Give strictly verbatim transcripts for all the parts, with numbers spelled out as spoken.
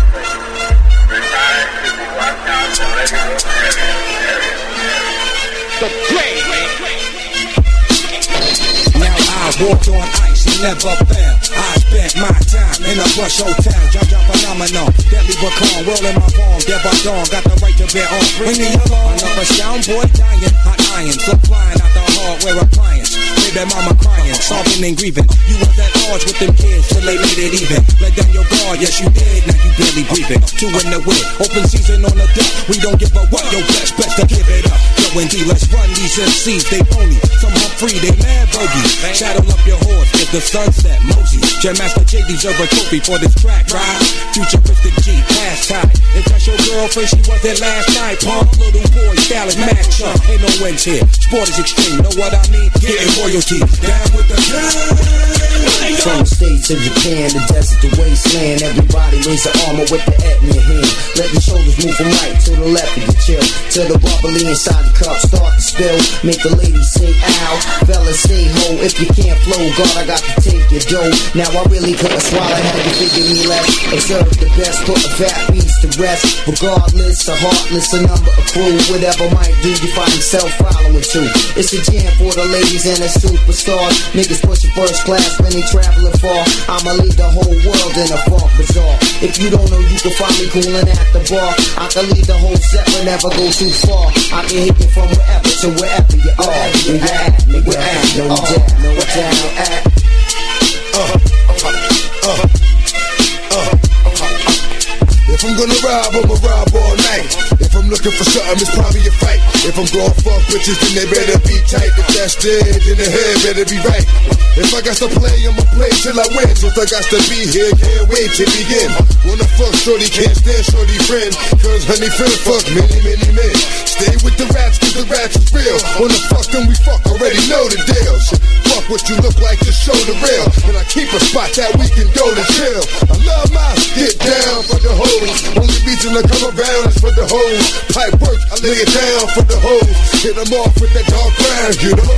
Now I walk on ice and never fell. I spent my time in a plush hotel. Jump, jump, phenomenal. Deadly but calm, whirl in my palm. Get by dawn, got the right to bear on. Bring the alarm. Another sound boy dying, hot iron. So flying out the hardware appliance. Baby mama crying, sobbing and grieving. You was at odds with them kids till they made it even. Let down your guard, yes you did. Now you barely breathing. Two in the wind, open season on the deck. We don't give a what, yo best, best to give it up. Yo indeed, let's run these M Cs, they phony. Some Humphrey, they mad bogey. Shadow up your horse, if the sunset, Mosey. Jam Master J deserve a trophy for this track, right? Futuristic G, past time. If that's your girlfriend, she was there last night. Pump, little boy, style is mad chump. Ain't no wins here, sport is extreme. Know what I mean? Getting royalty, down with the gang. From the States to Japan, the desert, the wasteland. Everybody raise the armor with the et in your hand. Let the shoulders move from right to the left and you chill. Till the bubbly inside the cup start to spill. Make the ladies say ow, fellas say ho. If you can't flow, God, I got to take your dough. Now I really couldn't swallow, had to figure me less. Observe the best, put the fat beats to rest. Regardless, a heartless, a number of crew. Whatever might do, you find yourself following too. It's a jam for the ladies and the superstars. Niggas pushing first class when they traveling far. I'ma leave the whole world in a funk bazaar. If you don't know, you can find me coolin' at the bar. I can leave the whole set but never go too far. I can hit you from wherever to wherever you are. Wherever you at, nigga, at, no doubt, no doubt, at. Uh, uh, uh, uh. If I'm gonna rob, I'ma rob all night. If I'm looking for something, it's probably a fight. If I'm going fuck bitches, then they better be tight. If that's dead, then the head better be right. If I got to play, I'ma play till I win. If I got to be here, can't wait to begin. Wanna fuck shorty, can't stand shorty friend. Cause honey friend fuck many, many men. Stay with the rats, cause the rats is real. Wanna fuck them, we fuck, already know the deal. Shit, fuck what you look like, just show the real. And I keep a spot that we can go to chill. I love my get down for the hoes. Only reason I come around is for the hoes. Pipe work, I lay it down for the hoes. Hit them off with that dark ground, you know.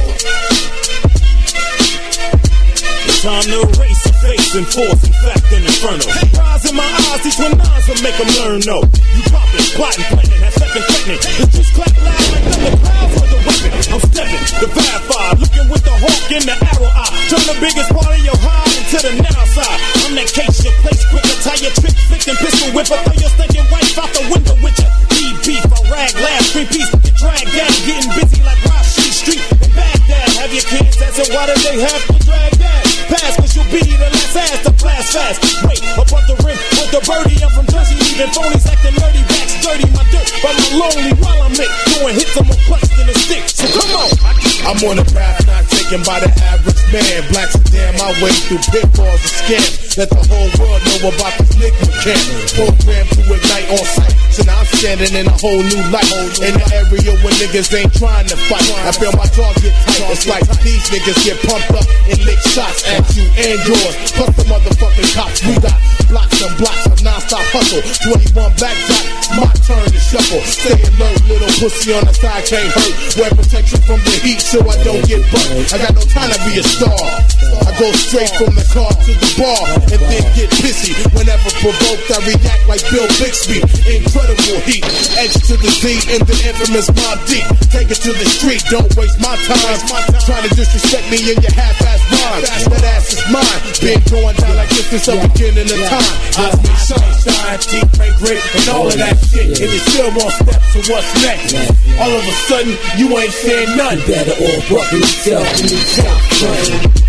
Time to erase a face and force, in fact, an inferno. Rise in my eyes, these twin nines will make them learn, no. You poppin', plotting, planning, have second threatening. The juice clap loud like thunder clouds for the weapon. I'm stepping, the bad five, looking with the hawk in the arrow eye. Turn the biggest part of your high into the now side. I'm that case, your place quick, I tie your trick, flick and pistol whip. I throw your stinking wife out the window with your beef, beef, I rag, laugh, three piece, get dragged down, getting busy like Rashid Street in Baghdad. Have your kids asking why do they have to drag that? Pass, cause you'll be the last ass to blast fast. Wait, above the rim with the birdie, I'm from Jersey, leaving phonies acting nerdy, backs dirty, my dirt, but I'm lonely while I'm lit, doing hits, I'm more clutch than a stick, so come on. I'm on a path not taken by the average man. Black sedan my way through pitfalls and scams. Let the whole world know about this nigga camp. Programmed to ignite on sight. So now I'm standing in a whole new light. In the area where niggas ain't trying to fight. I feel my jaw get tight. It's like these niggas get pumped up and lick shots at you and yours. Plus the motherfucking cops. We got blocks and blocks of non-stop hustle. twenty-one black dot, my turn to shuffle. Stay alert, little pussy on the side can't hurt. Wear protection from the heat so I don't get burnt. I got no time to be a star. I go straight from the car to the bar and then get pissy. Whenever provoked, I react like Bill Bixby. Incredible heat, edge to the Z in the infamous Mob Deep. Take it to the street, don't waste my time. Trying to disrespect me in your half-ass rhyme. That ass is mine. Been going down like this since the beginning of time. Eyes me sunshine, deep and great, and all of that shit. And you still want steps to what's next. All of a sudden, you ain't saying nothing. You better all buckle yourself in the top,